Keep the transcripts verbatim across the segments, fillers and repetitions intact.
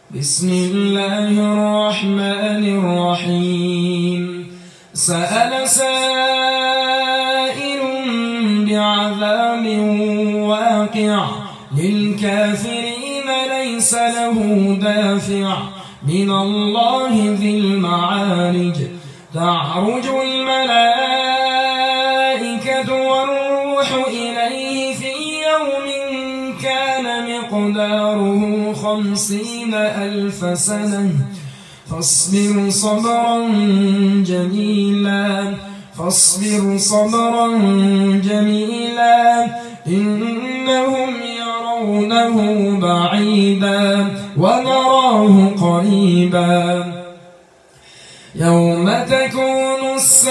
بسم الله الرحمن الرحيم سأل سائل بعذاب واقع للكافرين ليس له دافع من الله ذي المعارج تعرج الملائكة والروح إليه في يوم كان مقداره خمسين ألف سنة فاصبر صبرا جميلا فاصبر صبرا جميلا إنهم يرونه بعيدا ونراه قريبا يوم تكون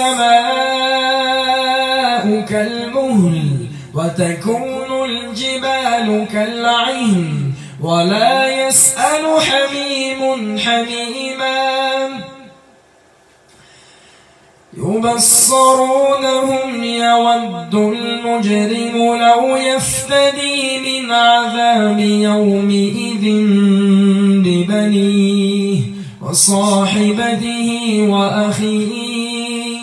السماء كالمهل وتكون الجبال كالعهن ولا يسأل حميم حميما يبصرونهم يود المجرم لو يفتدي من عذاب يومئذ ببنيه وصاحبته وأخيه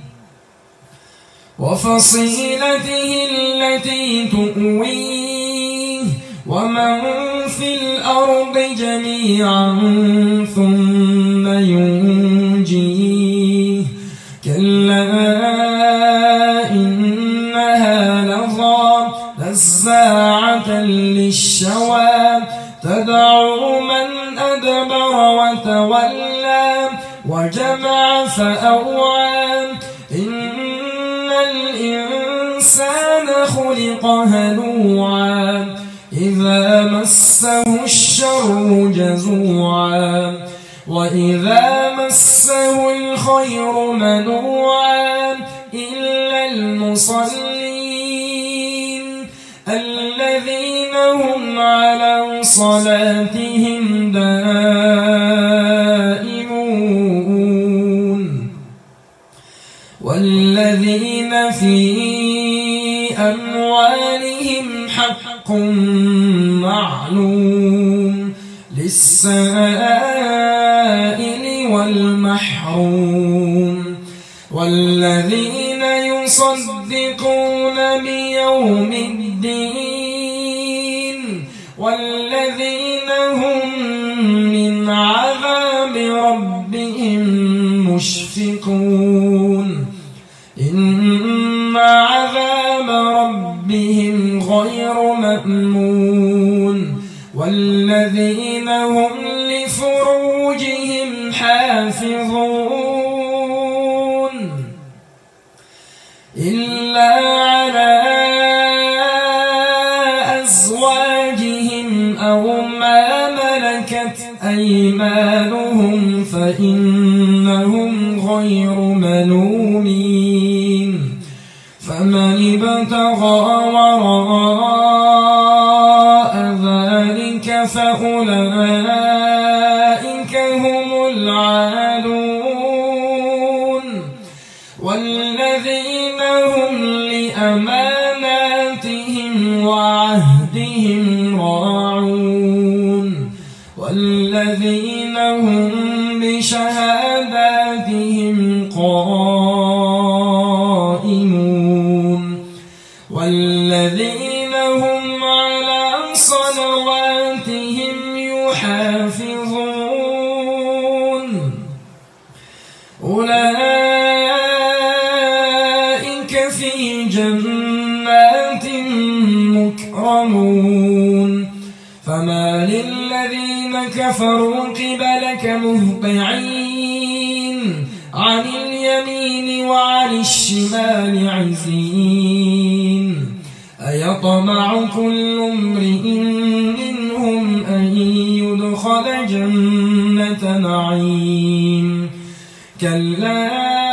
وفصيلته التي تؤويه ومن في الأرض جميعا ثم ينجيه كلا إنها لظى نزاعة للشوى تدعو من أدبر وتولى وجمع فأوعى إن الإنسان خلق هلوعا إذا مسه الشر جزوعا وإذا مسه الخير منوعا إلا المصلين الذين هم على صلاتهم دائمون والذين في أموالهم حق معلوم للسائل والمحروم والذين يصدقون بيوم الدين والذين هم من عذاب ربهم مشفقون إن عذاب ربهم غير مأمون والذين هم لفروجهم حافظون إلا على أزواجهم أو ما ملكت أيمانهم فإنهم غير ملومين فمن ابتغى وراء ذلك فأولئك هم العادون والذين هم لأماناتهم وعهدهم راعون والذين هم بشهاداتهم قائمون والذين هم على صلواتهم يحافظون أولئك في جنات مكرمون فما للذين كفروا قبلك مهطعين عن اليمين وعن الشمال عزين أيطمع كل امرئ منهم أن يدخل جنة نعيم كلا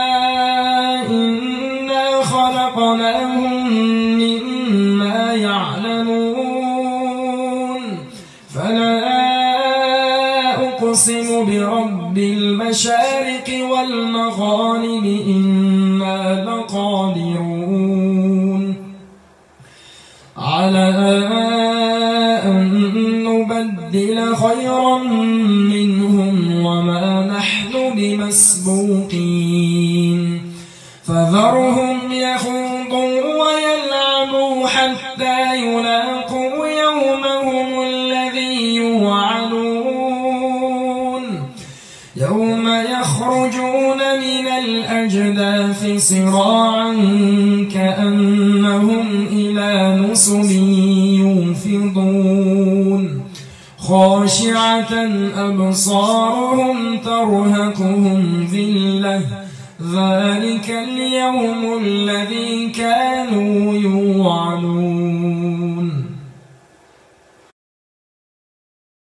إنا خلقناهم مما يعلمون فلا أقسم برب المشارق والمغارب إنا لقادرون على أن نبدل خيرا مسبوقين فذرهم يخوضوا ويلعبوا حتى يلاقوا يومهم الذي يوعدون يوم يخرجون من الأجداث سراعا كأنهم إلى نصب يوفضون خاشعة أبصارهم ترهقهم ذلة ذلك اليوم الذي كانوا يوعدون